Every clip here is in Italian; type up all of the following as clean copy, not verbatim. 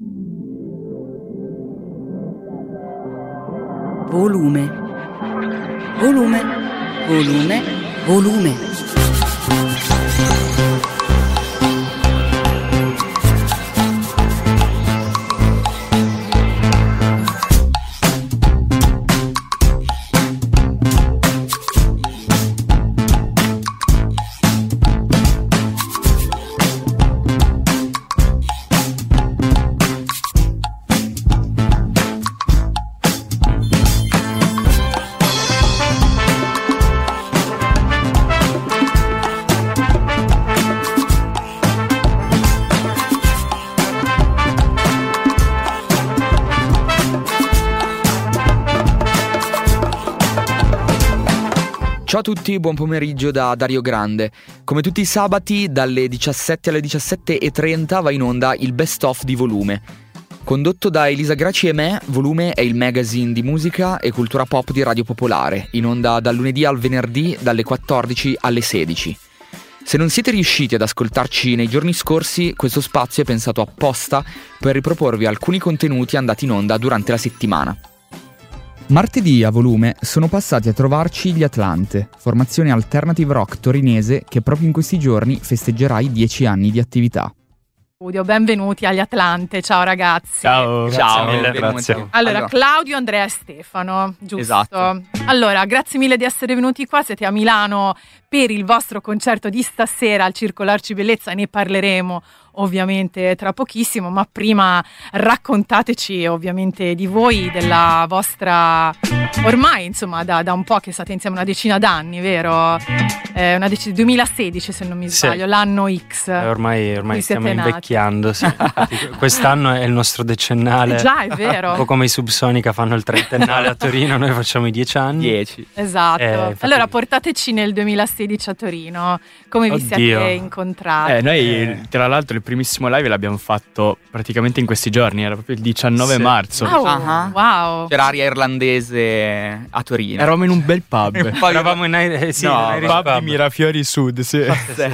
Volume. Volume. Volume. Volume. Ciao a tutti, buon pomeriggio da Dario Grande. Come tutti i sabati, dalle 17 alle 17:30 va in onda il Best of di Volume. Condotto da Elisa Graci e me, Volume è il magazine di musica e cultura pop di Radio Popolare, in onda dal lunedì al venerdì dalle 14 alle 16. Se non siete riusciti ad ascoltarci nei giorni scorsi, questo spazio è pensato apposta per riproporvi alcuni contenuti andati in onda durante la settimana. Martedì a Volume sono passati a trovarci gli Atlante, formazione alternative rock torinese che proprio in questi giorni festeggerà i 10 anni di attività. Benvenuti agli Atlante, ciao ragazzi. Ciao, Ciao, mille, grazie. Allora, Claudio, Andrea e Stefano, giusto? Esatto. Allora, grazie mille di essere venuti qua, siete a Milano per il vostro concerto di stasera al Circolo Arcibellezza, ne parleremo ovviamente tra pochissimo, ma prima raccontateci ovviamente di voi, della vostra, ormai insomma da un po' che state insieme, una decina d'anni, vero? 2016 se non mi sbaglio, sì. L'anno X. Ormai stiamo invecchiando, sì. Quest'anno è il nostro decennale. Già, è vero. Un po' come i Subsonica fanno il trentennale a Torino, noi facciamo i 10 anni. 10. Esatto. Allora portateci nel 2016 a Torino, come vi siete incontrati? Noi tra l'altro il primissimo live l'abbiamo fatto praticamente in questi giorni, era proprio il 19 marzo. Wow. C'era aria irlandese a Torino. Eravamo in un bel pub. Eravamo in Irish pub di Mirafiori Sud, sì.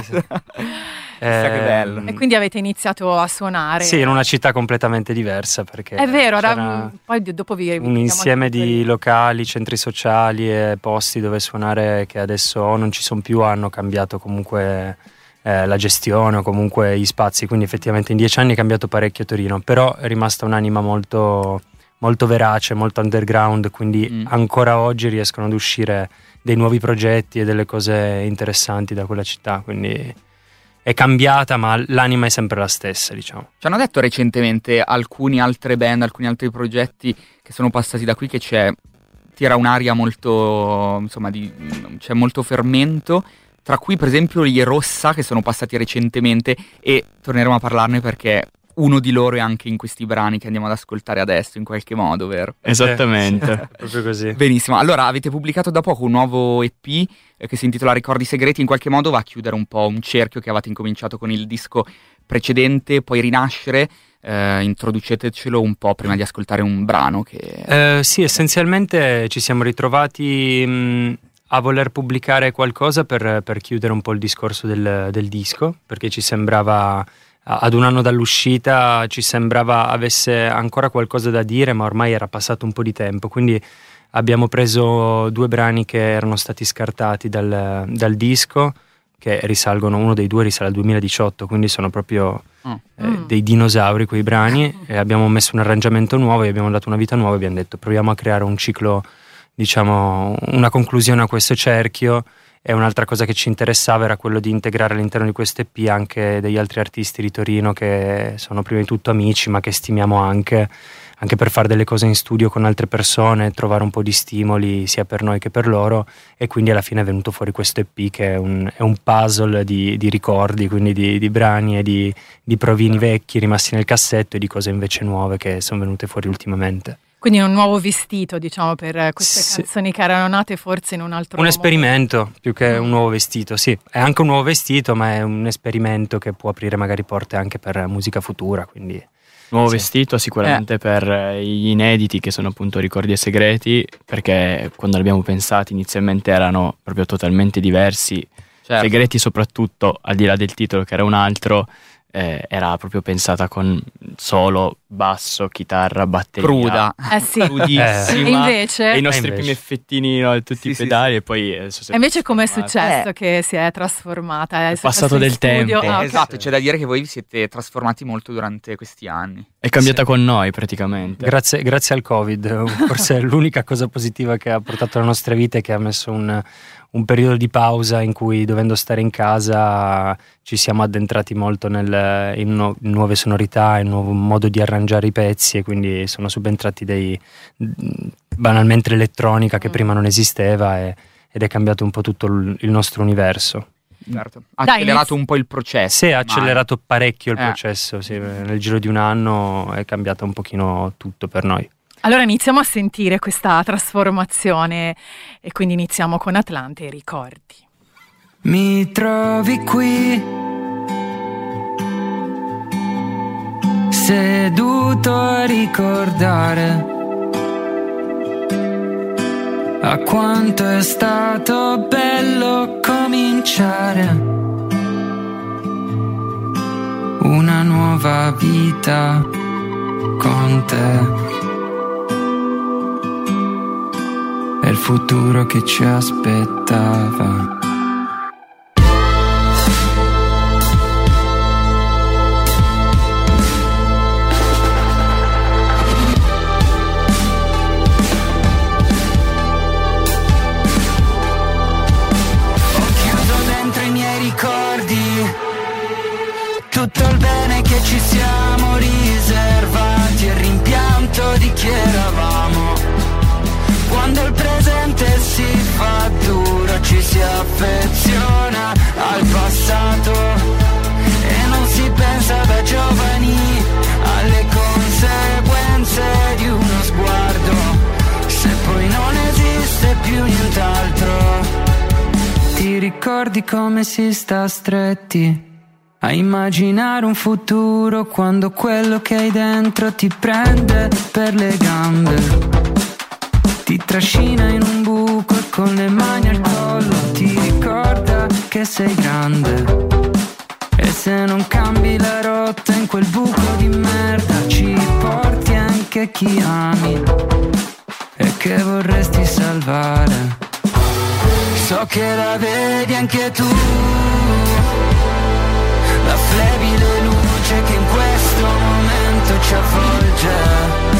Che bello. E quindi avete iniziato a suonare? Sì, in una città completamente diversa, perché è vero, poi dopo vi un insieme di locali, centri sociali e posti dove suonare che adesso non ci sono più, hanno cambiato comunque la gestione o comunque gli spazi, quindi effettivamente in 10 anni è cambiato parecchio Torino, però è rimasta un'anima molto, molto verace, molto underground, quindi ancora oggi riescono ad uscire dei nuovi progetti e delle cose interessanti da quella città, quindi è cambiata, ma l'anima è sempre la stessa, diciamo. Ci hanno detto recentemente alcune altre band, alcuni altri progetti che sono passati da qui che tira un'aria molto, insomma, c'è molto fermento, tra cui per esempio gli Rossa che sono passati recentemente e torneremo a parlarne perché uno di loro è anche in questi brani che andiamo ad ascoltare adesso in qualche modo, vero? Esattamente. Proprio così. Benissimo, allora avete pubblicato da poco un nuovo EP che si intitola Ricordi Segreti, in qualche modo va a chiudere un po' un cerchio che avete incominciato con il disco precedente, poi Rinascere. Introducetecelo un po' prima di ascoltare un brano che... Sì, essenzialmente ci siamo ritrovati a voler pubblicare qualcosa per chiudere un po' il discorso del disco, perché ci sembrava, ad un anno dall'uscita, ci sembrava avesse ancora qualcosa da dire, ma ormai era passato un po' di tempo, quindi abbiamo preso 2 brani che erano stati scartati dal disco, che risalgono, uno dei 2 risale al 2018, quindi sono proprio dei dinosauri quei brani, e abbiamo messo un arrangiamento nuovo e abbiamo dato una vita nuova e abbiamo detto proviamo a creare un ciclo, diciamo una conclusione a questo cerchio. E un'altra cosa che ci interessava era quello di integrare all'interno di questo EP anche degli altri artisti di Torino che sono prima di tutto amici, ma che stimiamo anche per fare delle cose in studio con altre persone, trovare un po' di stimoli sia per noi che per loro, e quindi alla fine è venuto fuori questo EP che è un puzzle di ricordi, quindi di brani e di provini vecchi rimasti nel cassetto e di cose invece nuove che sono venute fuori ultimamente. Quindi un nuovo vestito, diciamo, per queste canzoni che erano nate forse in un altro Un esperimento, più che un nuovo vestito, sì. È anche un nuovo vestito, ma è un esperimento che può aprire magari porte anche per musica futura, quindi... Nuovo vestito sicuramente per gli inediti che sono appunto Ricordi e Segreti, perché quando li abbiamo pensati inizialmente erano proprio totalmente diversi. Certo. Segreti soprattutto, al di là del titolo che era un altro, era proprio pensata con solo basso, chitarra, batteria. Cruda. Sì. Crudissima. E invece? E i nostri primi effettini, no, tutti i pedali e poi... E invece com'è successo che si è trasformata? È passato del tempo. Okay. Esatto, c'è da dire che voi vi siete trasformati molto durante questi anni. È cambiata con noi praticamente. Grazie al Covid, forse è l'unica cosa positiva che ha portato alla nostra vita, è che ha messo un periodo di pausa in cui, dovendo stare in casa, ci siamo addentrati molto in nuove sonorità, in un nuovo modo di arrangiare i pezzi, e quindi sono subentrati banalmente l'elettronica che prima non esisteva, ed è cambiato un po' tutto il nostro universo. Certo. Ha accelerato un po' il processo. Sì, ha accelerato parecchio il processo, sì. Nel giro di un anno è cambiato un pochino tutto per noi. Allora iniziamo a sentire questa trasformazione, e quindi iniziamo con Atlante e Ricordi. Mi trovi qui, seduto a ricordare a quanto è stato bello cominciare una nuova vita con te. È il futuro che ci aspettava. Ho chiuso dentro i miei ricordi tutto il bene che ci siamo riservati, il rimpianto di chi eravamo. Quando il presente si fa duro, ci si affeziona al passato e non si pensa da giovani alle conseguenze di uno sguardo, se poi non esiste più nient'altro. Ti ricordi come si sta stretti a immaginare un futuro quando quello che hai dentro ti prende per le gambe, ti trascina in un buco e con le mani al collo ti ricorda che sei grande. E se non cambi la rotta in quel buco di merda, ci porti anche chi ami e che vorresti salvare. So che la vedi anche tu, la flebile luce che in questo momento ci avvolge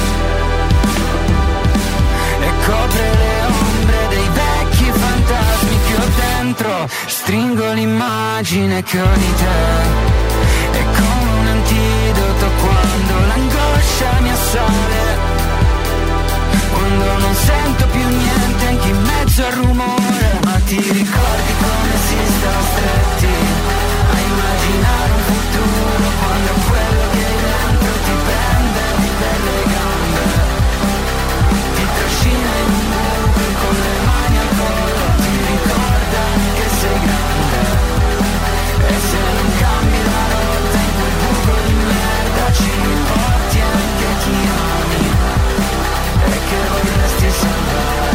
e copre le ombre dei vecchi fantasmi che ho dentro. Stringo l'immagine che ho di te, è come un antidoto quando l'angoscia mi assale, quando non sento più niente anche in mezzo al rumore. Ma ti ricordi come si sta stretti a immaginare un futuro quando quello che hai dentro ti prende per le gambe, ti trascina in un buco con le mani al collo, ti ricorda che sei grande. E se non cambi la rotta in quel buco di merda, ci porti anche chi ami e che vorresti salvare.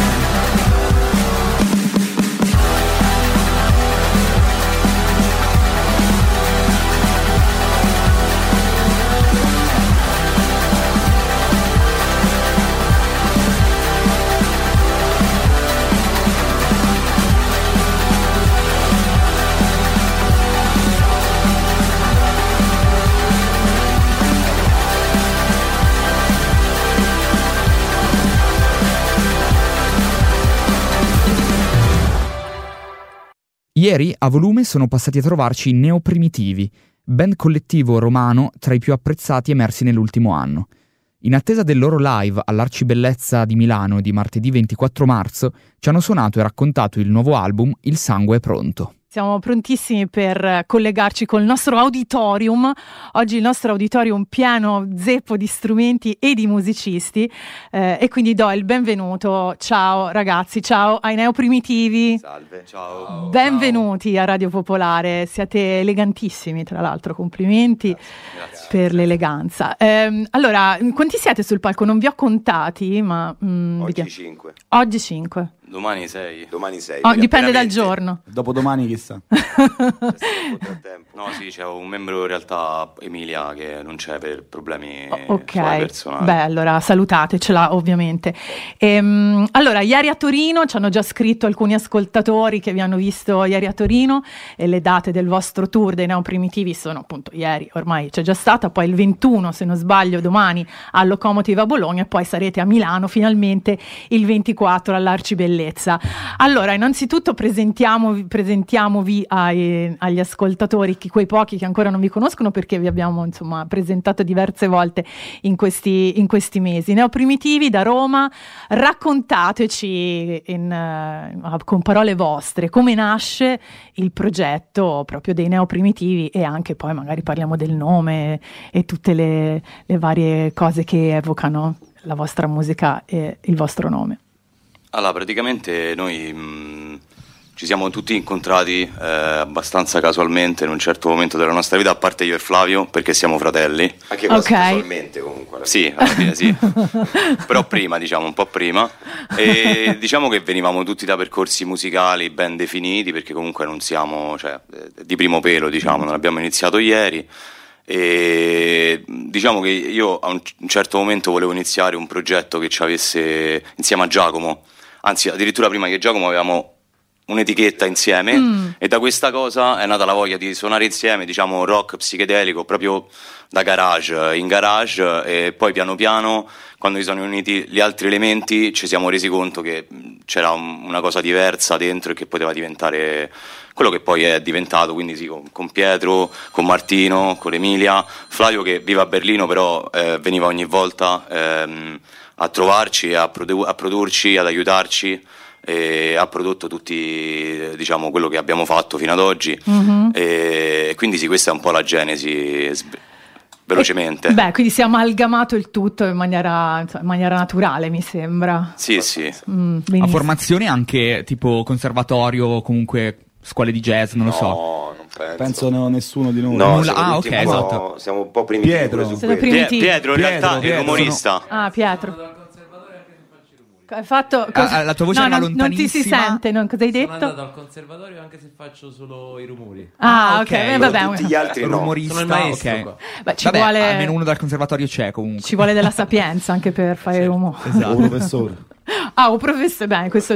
Ieri a Volume sono passati a trovarci i Neoprimitivi, band collettivo romano tra i più apprezzati emersi nell'ultimo anno. In attesa del loro live all'Arcibellezza di Milano di martedì 24 marzo, ci hanno suonato e raccontato il nuovo album Il sangue è pronto. Siamo prontissimi per collegarci col nostro auditorium. Oggi il nostro auditorium pieno zeppo di strumenti e di musicisti, e quindi do il benvenuto. Ciao ragazzi, ciao ai Neoprimitivi. Salve, ciao. Benvenuti a Radio Popolare, siete elegantissimi tra l'altro, complimenti. Grazie. Per l'eleganza. Allora, quanti siete sul palco? Non vi ho contati, ma... Oggi 5. Oggi 5. Domani 6. Dipende dal giorno. Dopodomani chissà. No, sì, c'è un membro in realtà, Emilia, che non c'è per problemi personali. Beh, allora salutatecela ovviamente. Allora, ieri a Torino ci hanno già scritto alcuni ascoltatori che vi hanno visto ieri a Torino, e le date del vostro tour dei Neoprimitivi sono appunto ieri, ormai c'è già stata, poi il 21, se non sbaglio, domani al Locomotive a Bologna, e poi sarete a Milano finalmente il 24 all'Arcibellezza. Allora, innanzitutto presentiamovi agli ascoltatori, quei pochi che ancora non vi conoscono, perché vi abbiamo insomma presentato diverse volte in questi mesi. Neoprimitivi da Roma, raccontateci con parole vostre come nasce il progetto proprio dei Neoprimitivi, e anche poi magari parliamo del nome e tutte le varie cose che evocano la vostra musica e il vostro nome. Allora, praticamente noi ci siamo tutti incontrati abbastanza casualmente in un certo momento della nostra vita, a parte io e Flavio, perché siamo fratelli. Anche quasi casualmente comunque. Sì, alla fine sì. Però prima, diciamo, un po' prima. E diciamo che venivamo tutti da percorsi musicali ben definiti, perché comunque non siamo, di primo pelo, diciamo, non abbiamo iniziato ieri. E diciamo che io a un certo momento volevo iniziare un progetto che ci avesse insieme a Giacomo, anzi addirittura prima che Giacomo avevamo un'etichetta insieme, e da questa cosa è nata la voglia di suonare insieme, diciamo rock psichedelico proprio da garage in garage, e poi piano piano, quando si sono uniti gli altri elementi, ci siamo resi conto che c'era una cosa diversa dentro e che poteva diventare quello che poi è diventato, quindi sì, con Pietro, con Martino, con Emilia, Flavio che vive a Berlino però veniva ogni volta a trovarci, a produrci, ad aiutarci, e ha prodotto tutti, diciamo, quello che abbiamo fatto fino ad oggi, e quindi sì, questa è un po' la genesi velocemente. Beh, quindi si è amalgamato il tutto in maniera naturale, mi sembra. Sì. A formazione anche tipo conservatorio, comunque scuole di jazz, non lo so. No, non penso. Nessuno di noi. No, ok, esatto. Siamo un po' primitivi. Pietro in realtà è l'umorista. Ah, Pietro. Hai fatto la tua voce era lontanissima. Non ti si sente, cosa hai detto? Sono andato al conservatorio anche se faccio solo i rumori. Ok, vabbè. Tutti gli altri no. Rumorista, sono il maestro, ok. qua. Beh, vuole... almeno uno dal conservatorio c'è comunque. Ci vuole della sapienza anche per fare il rumore. Esatto. Un professore. Un professore, bene, questo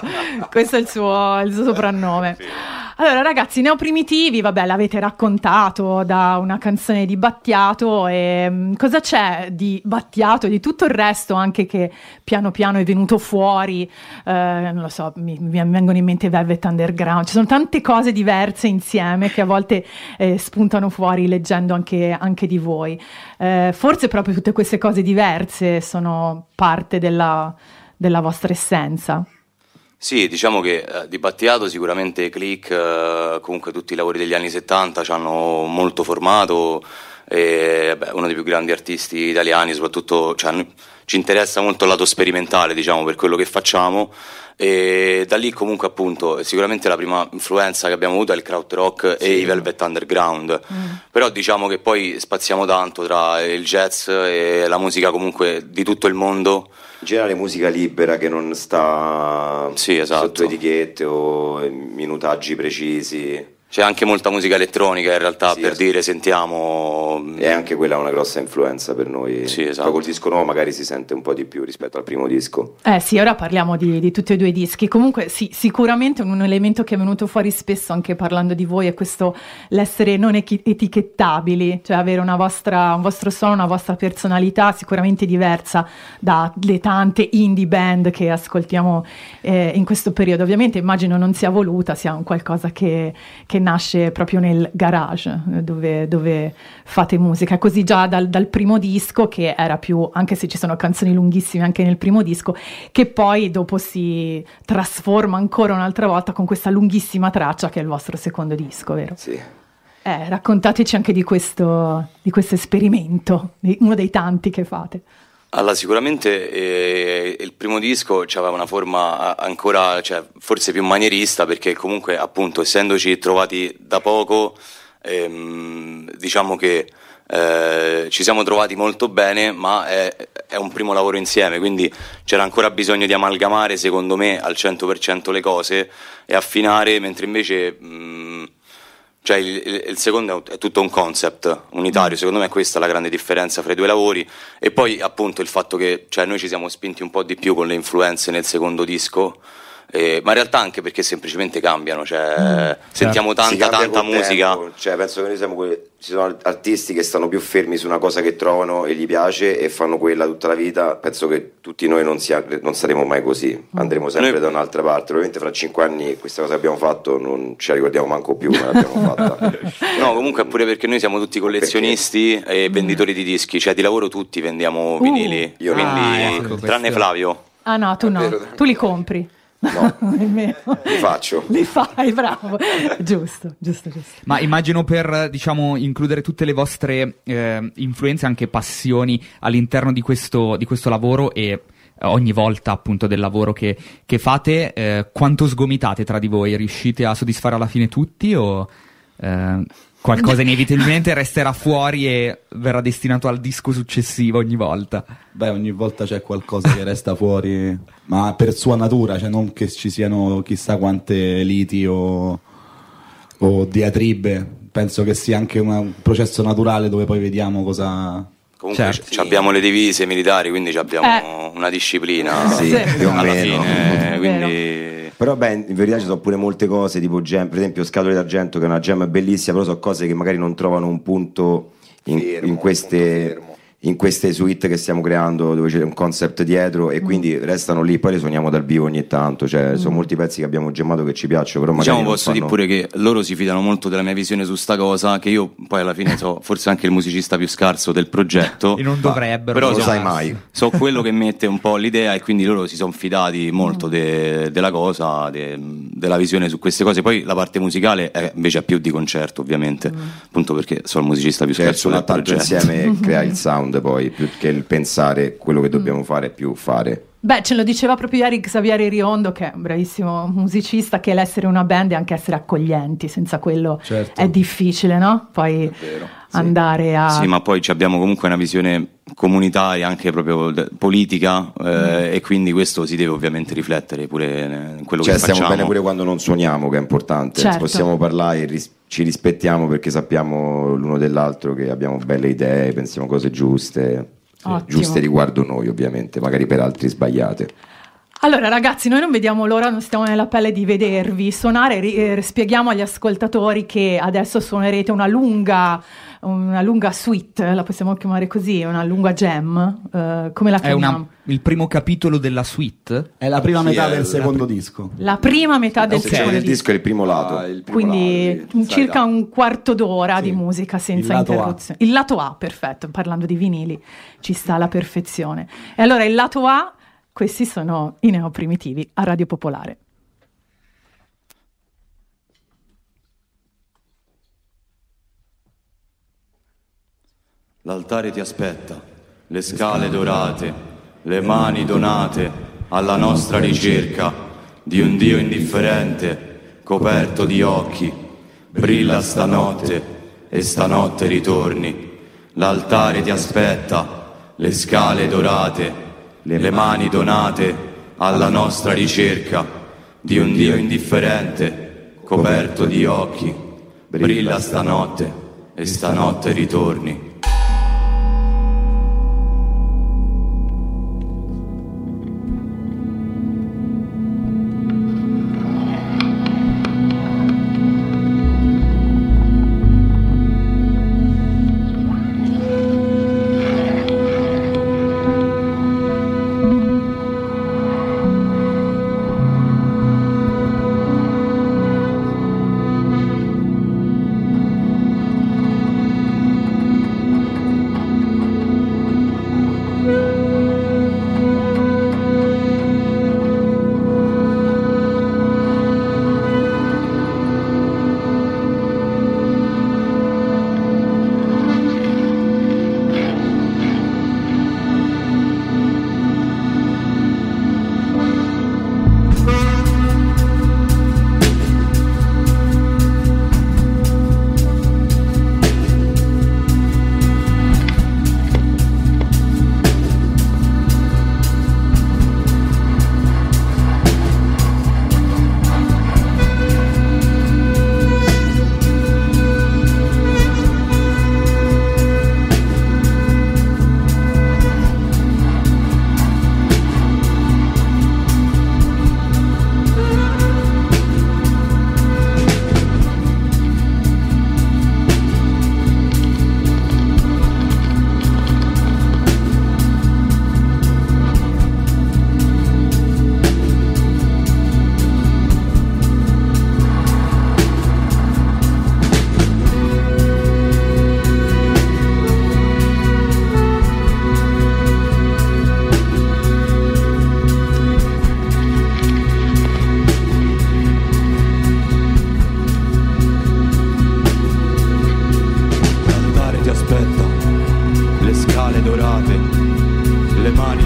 è il suo soprannome. Sì. Allora ragazzi, Neoprimitivi, vabbè, l'avete raccontato da una canzone di Battiato, e cosa c'è di Battiato, di tutto il resto anche che piano piano è venuto fuori, non lo so, mi vengono in mente Velvet Underground, ci sono tante cose diverse insieme che a volte spuntano fuori leggendo anche di voi, forse proprio tutte queste cose diverse sono parte della vostra essenza. Sì, diciamo che di Battiato sicuramente Click, comunque tutti i lavori degli anni 70 ci hanno molto formato, e uno dei più grandi artisti italiani, soprattutto ci interessa molto il lato sperimentale, diciamo, per quello che facciamo, e da lì comunque appunto sicuramente la prima influenza che abbiamo avuto è il krautrock e i Velvet Underground, però diciamo che poi spaziamo tanto tra il jazz e la musica comunque di tutto il mondo. In generale musica libera che non sta esatto, sotto etichette o minutaggi precisi. C'è anche molta musica elettronica in realtà, per dire, sentiamo. E anche quella è una grossa influenza per noi. Sì, esatto. Poi col disco nuovo magari si sente un po' di più rispetto al primo disco. Sì, ora parliamo di tutti e due i dischi. Comunque sì, sicuramente un elemento che è venuto fuori spesso anche parlando di voi è questo, l'essere non etichettabili, cioè avere un vostro suono, una vostra personalità sicuramente diversa dalle tante indie band che ascoltiamo in questo periodo. Ovviamente immagino non sia voluta, sia un qualcosa che nasce proprio nel garage dove fate musica, così già dal primo disco, che era più, anche se ci sono canzoni lunghissime anche nel primo disco, che poi dopo si trasforma ancora un'altra volta con questa lunghissima traccia che è il vostro secondo disco, vero? Sì. Raccontateci anche di questo esperimento, uno dei tanti che fate. Allora, sicuramente il primo disco aveva una forma ancora, forse più manierista, perché comunque appunto essendoci trovati da poco, diciamo che ci siamo trovati molto bene, ma è un primo lavoro insieme, quindi c'era ancora bisogno di amalgamare, secondo me, al 100% le cose e affinare, mentre invece cioè il secondo è tutto un concept unitario. Secondo me questa è la grande differenza fra i due lavori, e poi appunto il fatto che, cioè, noi ci siamo spinti un po' di più con le influenze nel secondo disco, ma in realtà anche perché semplicemente cambiano, cioè sentiamo tanta musica. Cioè, penso che noi ci sono artisti che stanno più fermi su una cosa che trovano e gli piace e fanno quella tutta la vita. Penso che tutti noi non saremo mai così, andremo sempre da un'altra parte. Probabilmente fra 5 anni questa cosa che abbiamo fatto non ce la ricordiamo manco più, ma l'abbiamo fatta. No, comunque è pure perché noi siamo tutti collezionisti e venditori di dischi, cioè di lavoro tutti vendiamo vinili, io quindi tranne Flavio. Ah no, tu no, tu li compri. No, li faccio. Li fai, bravo. Giusto. Ma immagino, per, diciamo, includere tutte le vostre influenze, anche passioni all'interno di questo lavoro, e ogni volta appunto del lavoro che fate, quanto sgomitate tra di voi? Riuscite a soddisfare alla fine tutti, o qualcosa inevitabilmente resterà fuori e verrà destinato al disco successivo ogni volta? Beh, ogni volta c'è qualcosa che resta fuori, ma per sua natura, cioè non che ci siano chissà quante liti o diatribe. Penso che sia anche un processo naturale dove poi vediamo cosa... Comunque abbiamo le divise militari, quindi abbiamo una disciplina, sì, più o alla meno. fine, quindi... Però in verità ci sono pure molte cose tipo per esempio Scatole d'Argento, che è una gem bellissima, però sono cose che magari non trovano un punto in queste suite che stiamo creando, dove c'è un concept dietro, e quindi restano lì. Poi le suoniamo dal vivo ogni tanto, cioè sono molti pezzi che abbiamo gemmato che ci piacciono, però magari posso dire pure che loro si fidano molto della mia visione su sta cosa, che io poi alla fine so forse anche il musicista più scarso del progetto, e non dovrebbero, però non lo sai mai. So quello che mette un po' l'idea, e quindi loro si sono fidati molto della cosa, della visione su queste cose. Poi la parte musicale invece è più di concerto, ovviamente, appunto perché sono il musicista più scarso del progetto. Insieme crea il sound, poi più che il pensare quello che dobbiamo fare, più fare. Beh, ce lo diceva proprio ieri Xavier Riondo, che è un bravissimo musicista, che l'essere una band è anche essere accoglienti, senza quello è difficile, no? Poi andare a... Sì, ma poi abbiamo comunque una visione comunitaria, anche proprio politica, e quindi questo si deve ovviamente riflettere pure in quello che facciamo. Stiamo bene pure quando non suoniamo, che è importante. Certo. Possiamo parlare e ci rispettiamo, perché sappiamo l'uno dell'altro che abbiamo belle idee, pensiamo cose giuste riguardo noi, ovviamente, magari per altri sbagliate. Allora ragazzi, noi non vediamo l'ora, non stiamo nella pelle di vedervi suonare. Spieghiamo agli ascoltatori che adesso suonerete una lunga suite, la possiamo chiamare così, una lunga jam, come la chiamiamo? Il primo capitolo della suite? È la prima metà del secondo disco. La prima metà del secondo disco è il primo lato. Quindi circa un quarto d'ora di musica senza interruzione. Il lato A, perfetto, parlando di vinili ci sta alla perfezione. E allora il lato A, questi sono i Neoprimitivi a Radio Popolare. L'altare ti aspetta, le scale dorate, le mani donate alla nostra ricerca di un Dio indifferente, coperto di occhi. Brilla stanotte e stanotte ritorni. L'altare ti aspetta, le scale dorate, le mani donate alla nostra ricerca di un Dio indifferente, coperto di occhi. Brilla stanotte e stanotte ritorni.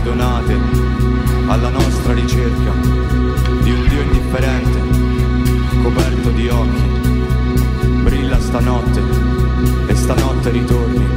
donate alla nostra ricerca di un Dio indifferente, coperto di occhi, brilla stanotte e stanotte ritorni.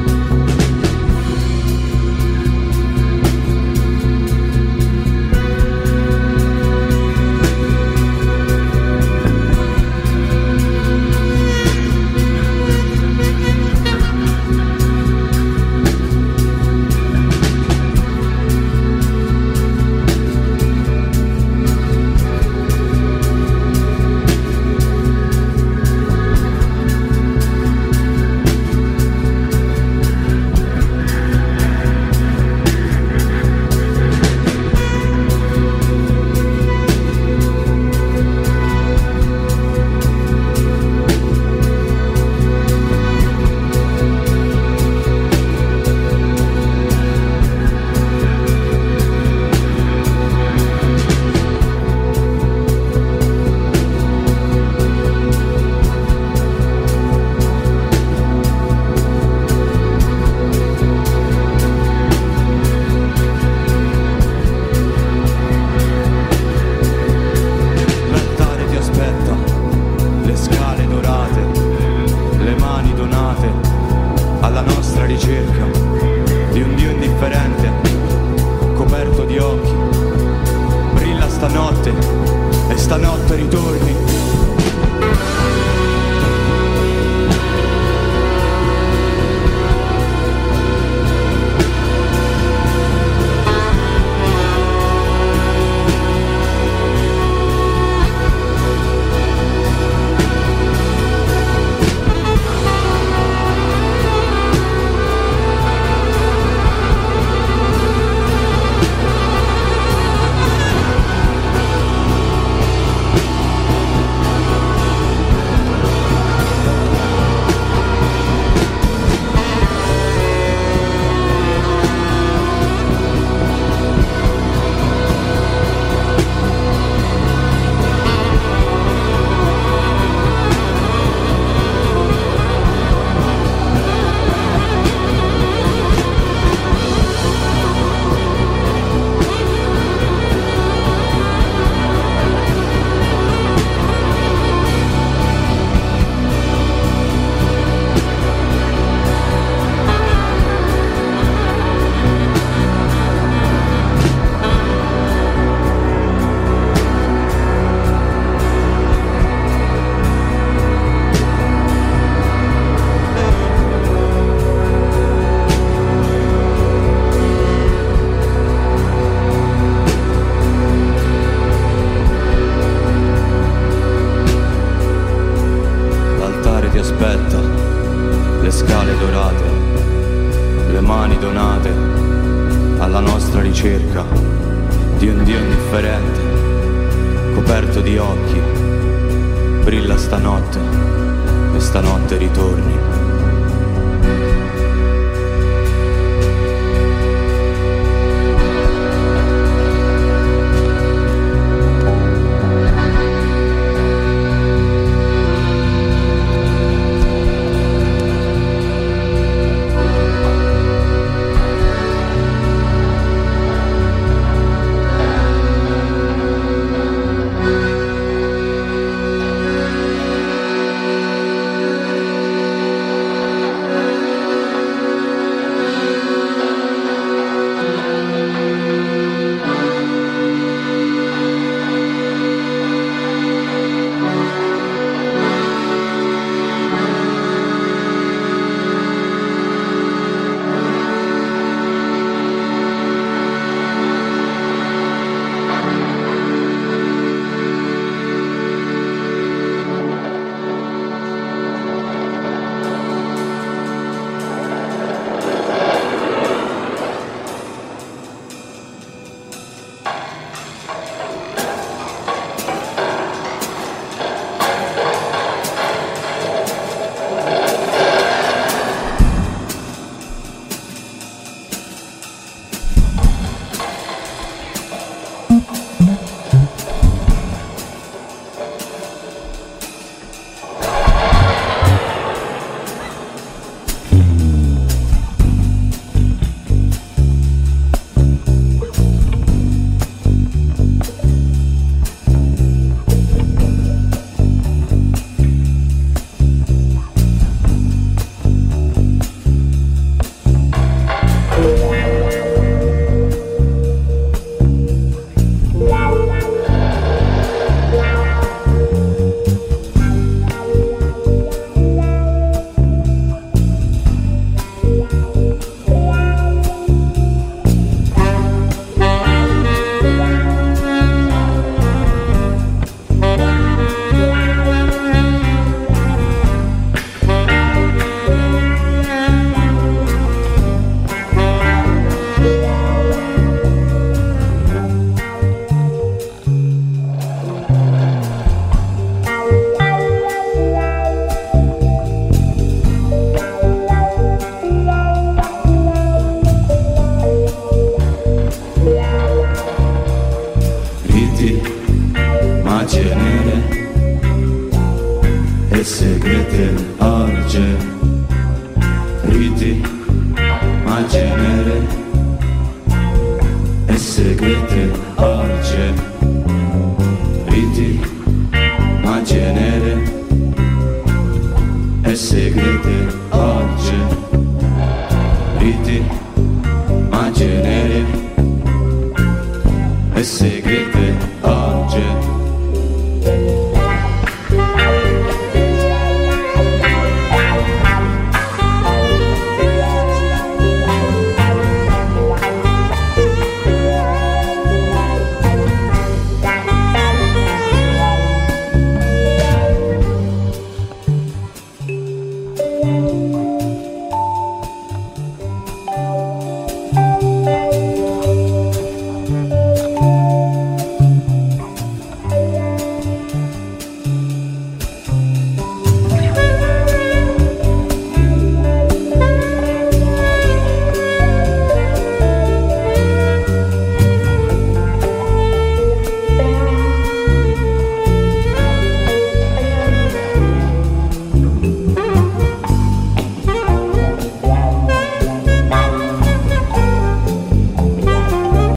e segrete oggi